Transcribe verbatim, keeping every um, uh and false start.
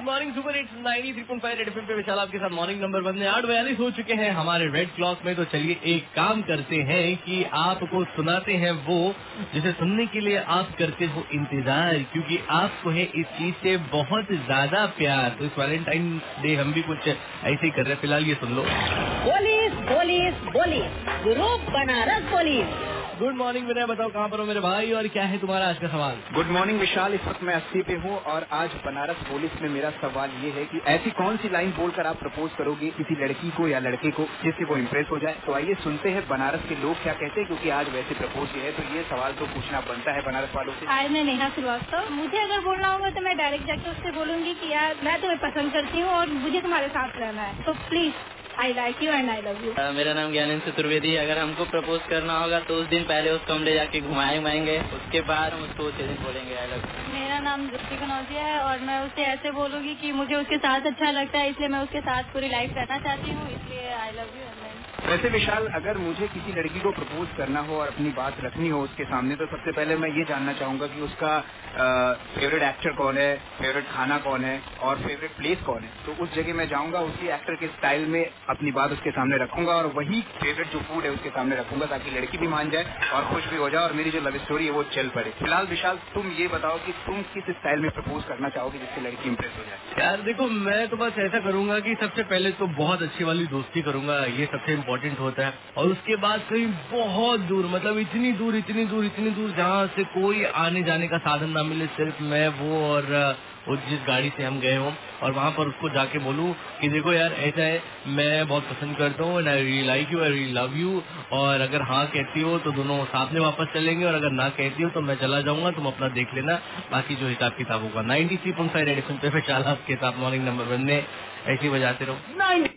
Morning super hits ninety three point five red FM पे विशाल आपके साथ मॉर्निंग नंबर वन में आठ बयालीस हो चुके हैं हमारे रेड क्लॉक में। तो चलिए एक काम करते हैं कि आपको सुनाते हैं वो जिसे सुनने के लिए आप करते हो इंतजार, क्योंकि आपको है इस चीज से बहुत ज्यादा प्यार। तो इस वैलेंटाइन डे हम भी कुछ ऐसे ही कर रहे हैं। फिलहाल ये सुन लो। Police police police group Banaras police. Good morning Vinay, बताओ कहाँ पर हो मेरे भाई और क्या है तुम्हारा आज का सवाल? गुड मॉर्निंग विशाल, इस वक्त मैं अस्सी पे हूँ और आज बनारस पुलिस में मेरा सवाल ये है कि ऐसी कौन सी लाइन बोलकर आप प्रपोज करोगे किसी लड़की को या लड़के को जिससे वो इम्प्रेस हो जाए। तो आइए सुनते हैं बनारस के लोग क्या कहते हैं, क्योंकि आज वैसे प्रपोज किए है तो ये सवाल तो पूछना बनता है बनारस वालों से। आज मैं नेहा श्रीवास्तव, मुझे अगर बोलना होगा तो मैं डायरेक्ट जाकर उससे बोलूंगी कि यार मैं तुम्हें पसंद करती हूँ और मुझे तुम्हारे साथ रहना है, तो please I like you and I love you. मेरा नाम ज्ञानेंद्र चतुर्वेदी है। अगर हमको प्रपोज करना होगा तो उस दिन पहले उसको हम ले जाके घुमाए घुमाएंगे, उसके बाद हम उसको उसी दिन बोलेंगे आई लव यू। मेरा नाम दृष्टि कनौजिया है और मैं उसे ऐसे बोलूंगी कि मुझे उसके साथ अच्छा लगता है, इसलिए मैं उसके साथ पूरी लाइफ रहना चाहती हूँ, इसलिए आई लव यू। वैसे विशाल, अगर मुझे किसी लड़की को प्रपोज करना हो और अपनी बात रखनी हो उसके सामने, तो सबसे पहले मैं ये जानना चाहूंगा कि उसका फेवरेट एक्टर कौन है, फेवरेट खाना कौन है और फेवरेट प्लेस कौन है। तो उस जगह मैं जाऊंगा, उसी एक्टर के स्टाइल में अपनी बात उसके सामने रखूंगा और वही फेवरेट जो फूड है उसके सामने रखूंगा, ताकि लड़की भी मान जाए और खुश भी हो जाए और मेरी जो लव स्टोरी है वो चल पड़े। फिलहाल विशाल, तुम ये बताओ कि तुम किस स्टाइल में प्रपोज करना चाहोगे जिससे लड़की इंप्रेस हो जाए। यार देखो, मैं तो बस ऐसा करूंगा कि सबसे पहले तो बहुत अच्छी वाली दोस्ती करूंगा, ये सबसे इम्पोर्टेंट होता है। और उसके बाद कहीं बहुत दूर, मतलब इतनी दूर इतनी दूर इतनी दूर जहाँ से कोई आने जाने का साधन ना मिले, सिर्फ मैं वो और वो जिस गाड़ी से हम गए हों, और वहाँ पर उसको जाके बोलूँ कि देखो यार ऐसा है, मैं बहुत पसंद करता हूँ and I really like you, I really love you, और अगर हाँ कहती हो तो दोनों साथ में वापस चलेंगे और अगर ना कहती हो तो मैं चला जाऊंगा, तुम अपना देख लेना, बाकी जो हिसाब किताब होगा। Ninety three point five red FM पे विशाल आपके साथ मॉर्निंग नंबर वन में ऐसे ही बजाते रहो।